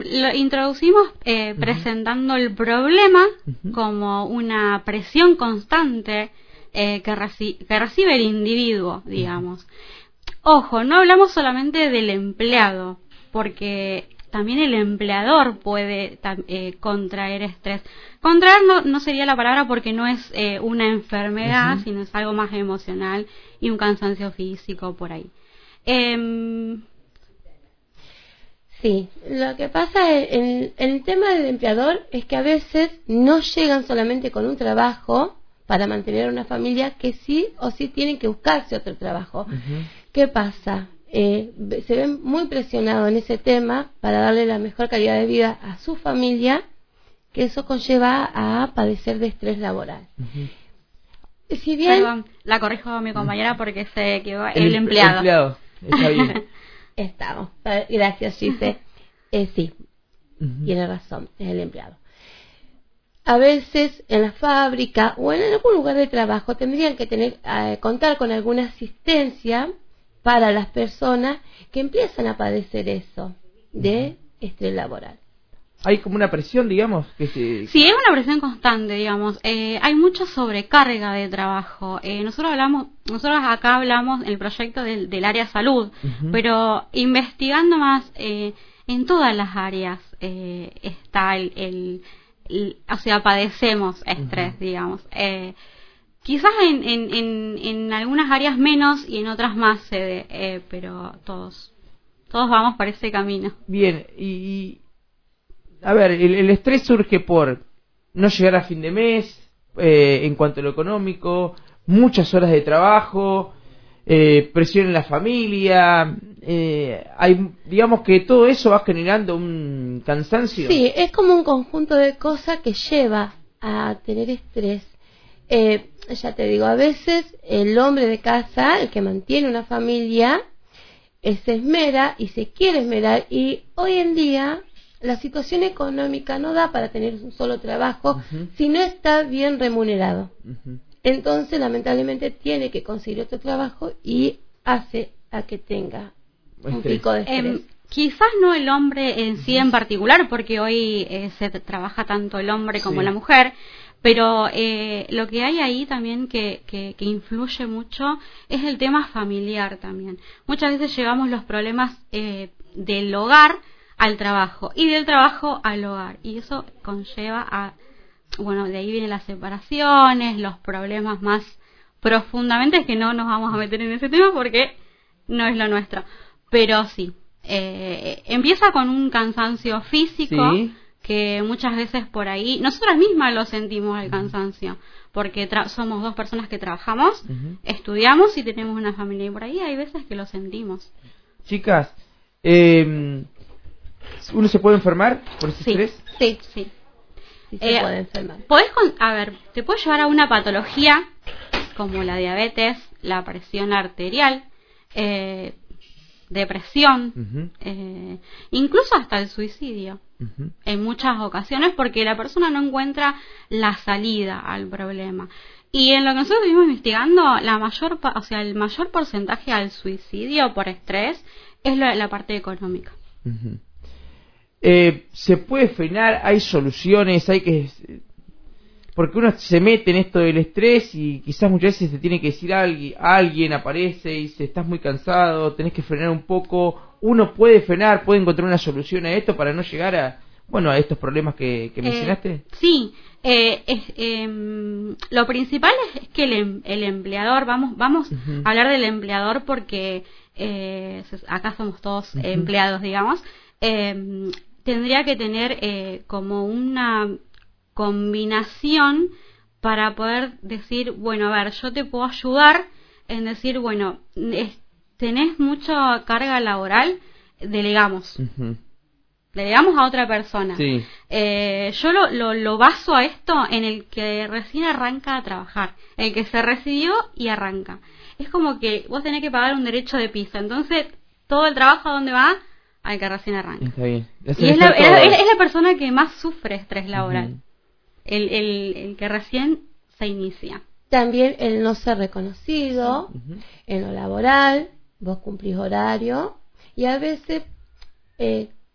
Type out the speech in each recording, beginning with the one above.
lo introducimos presentando el problema como una presión constante que recibe el individuo, digamos. Ojo, no hablamos solamente del empleado, porque también el empleador puede contraer estrés. Contraer no sería la palabra porque no es una enfermedad, sino es algo más emocional y un cansancio físico por ahí. Sí, lo que pasa en el tema del empleador es que a veces no llegan solamente con un trabajo para mantener una familia, que sí o sí tienen que buscarse otro trabajo. ¿Qué pasa? Se ven muy presionados en ese tema para darle la mejor calidad de vida a su familia, que eso conlleva a padecer de estrés laboral. Si bien... Perdón, la corrijo a mi compañera porque se equivocó. El empleado. Está bien. Estamos. Gracias, Gise. Sí, tiene razón, es el empleado. A veces en la fábrica o en algún lugar de trabajo tendrían que contar con alguna asistencia para las personas que empiezan a padecer eso de estrés laboral. Hay como una presión, digamos, Sí, es una presión constante, digamos. Hay mucha sobrecarga de trabajo. Nosotros acá hablamos en el proyecto del área salud, pero investigando más en todas las áreas está o sea, padecemos estrés, digamos. Quizás en algunas áreas menos y en otras más pero todos vamos por ese camino. Bien, y a ver, el estrés surge por no llegar a fin de mes, en cuanto a lo económico, muchas horas de trabajo, presión en la familia, digamos que todo eso va generando un cansancio. Sí, es como un conjunto de cosas que lleva a tener estrés. Ya te digo, a veces el hombre de casa, el que mantiene una familia, se esmera y se quiere esmerar, y hoy en día la situación económica no da para tener un solo trabajo si no está bien remunerado. Entonces, lamentablemente, tiene que conseguir otro trabajo y hace a que tenga un pico de estrés. Quizás no el hombre en sí en particular, porque hoy se trabaja tanto el hombre como la mujer, pero lo que hay ahí también que influye mucho es el tema familiar también. Muchas veces llevamos los problemas del hogar al trabajo y del trabajo al hogar, y eso conlleva de ahí vienen las separaciones, los problemas más profundamente, que no nos vamos a meter en ese tema porque no es lo nuestro, pero sí, empieza con un cansancio físico, que muchas veces por ahí, nosotras mismas lo sentimos el cansancio, porque somos dos personas que trabajamos, estudiamos y tenemos una familia, y por ahí hay veces que lo sentimos. Chicas, ¿uno se puede enfermar por ese estrés? Sí. Sí se puede enfermar. Te puede llevar a una patología como la diabetes, la presión arterial, depresión, incluso hasta el suicidio, en muchas ocasiones, porque la persona no encuentra la salida al problema. Y en lo que nosotros estuvimos investigando, el mayor porcentaje al suicidio por estrés es la parte económica. ¿Se puede frenar? ¿Hay soluciones? Porque uno se mete en esto del estrés y quizás muchas veces te tiene que decir alguien aparece y dice, estás muy cansado, tenés que frenar un poco. ¿Uno puede frenar, puede encontrar una solución a esto para no llegar a estos problemas que mencionaste? Sí, lo principal es que el empleador, vamos a hablar del empleador porque acá somos todos empleados, digamos, tendría que tener como una combinación para poder decir, yo te puedo ayudar en decir, tenés mucha carga laboral, delegamos a otra persona. Yo lo baso a esto en el que recién arranca a trabajar, el que se recibió y arranca. Es como que vos tenés que pagar un derecho de piso, entonces todo el trabajo ¿a dónde va? Al que recién arranca. Está bien. Y es la persona que más sufre estrés laboral, el que recién se inicia. También el no ser reconocido en lo laboral, vos cumplís horario y a veces,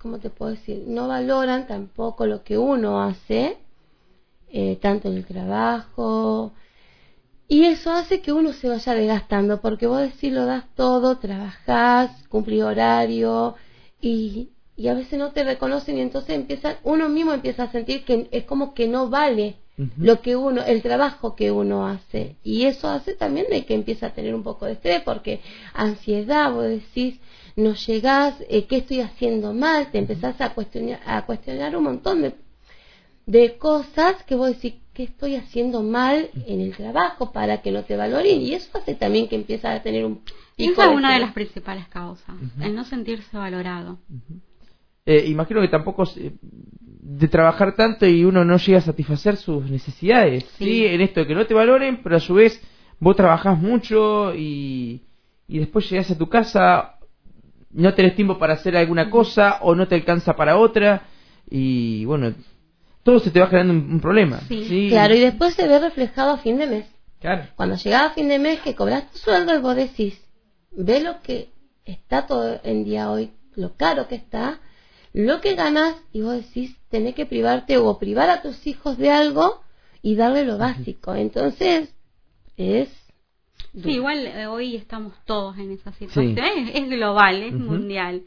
¿cómo te puedo decir? No valoran tampoco lo que uno hace, tanto en el trabajo, y eso hace que uno se vaya desgastando, porque vos decís, lo das todo, trabajás, cumplís horario, y a veces no te reconocen, y entonces uno mismo empieza a sentir que es como que no vale lo que el trabajo que uno hace, y eso hace también de que empieza a tener un poco de estrés, porque ansiedad, vos decís, no llegás, ¿qué estoy haciendo mal? Te empezás a cuestionar un montón de cosas que vos decís, ¿qué estoy haciendo mal en el trabajo para que no te valoren? Y eso hace también que empiezas a tener un pico. Esa es una de las principales causas, el no sentirse valorado. Imagino que tampoco de trabajar tanto y uno no llega a satisfacer sus necesidades, ¿sí? En esto de que no te valoren, pero a su vez vos trabajás mucho y después llegás a tu casa, no tenés tiempo para hacer alguna cosa o no te alcanza para otra y bueno, todo se te va generando un problema. ¿Sí? Claro, y después se ve reflejado a fin de mes. Claro. Cuando llegaba a fin de mes que cobras tu sueldo y vos decís, ve lo que está todo en día hoy, lo caro que está, lo que ganas, y vos decís, tenés que privarte o privar a tus hijos de algo y darle lo básico. Entonces, es... Sí, igual hoy estamos todos en esa situación. Sí. Es global, es mundial.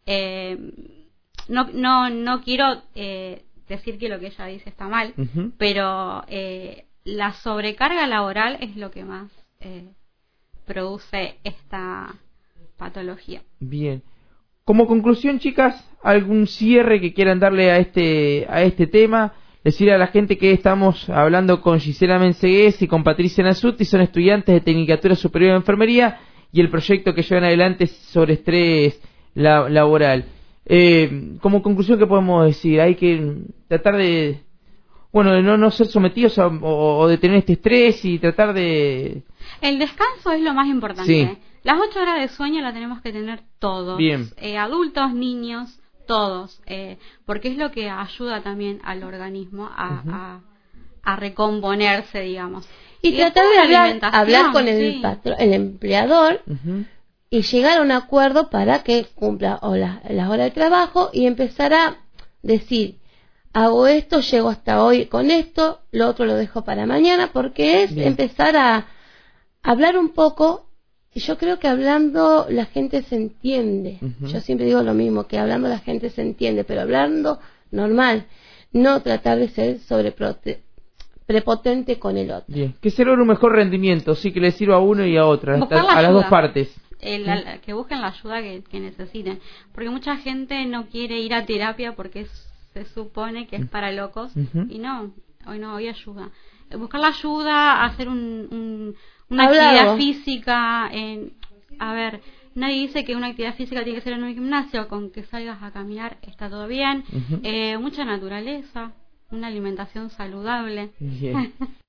No quiero decir que lo que ella dice está mal, pero la sobrecarga laboral es lo que más produce esta patología. Bien. Como conclusión, chicas, ¿algún cierre que quieran darle a este tema? Decirle a la gente que estamos hablando con Gisela Mensegués y con Patricia Nasuti, son estudiantes de Tecnicatura Superior de Enfermería y el proyecto que llevan adelante es sobre estrés laboral. Como conclusión, ¿qué podemos decir? Hay que tratar de no ser sometidos o de tener este estrés y tratar de... El descanso es lo más importante. Sí. Las 8 horas de sueño las tenemos que tener todos. Bien. Adultos, niños, todos. Porque es lo que ayuda también al organismo a recomponerse, digamos. Y tratar de hablar con el patrón, el empleador, y llegar a un acuerdo para que cumpla las horas de trabajo y empezar a decir, hago esto, llego hasta hoy con esto, lo otro lo dejo para mañana, porque es empezar a hablar un poco. Y yo creo que hablando la gente se entiende. Yo siempre digo lo mismo, que hablando la gente se entiende, pero hablando normal, no tratar de ser prepotente con el otro. Bien. Que se logre un mejor rendimiento, sí, que le sirva a uno y a otra, a las dos partes. Que busquen la ayuda que necesiten, porque mucha gente no quiere ir a terapia porque se supone que es para locos, y hoy ayuda. Buscar la ayuda, hacer una actividad física. Nadie dice que una actividad física tiene que ser en un gimnasio, con que salgas a caminar está todo bien. Mucha naturaleza, una alimentación saludable.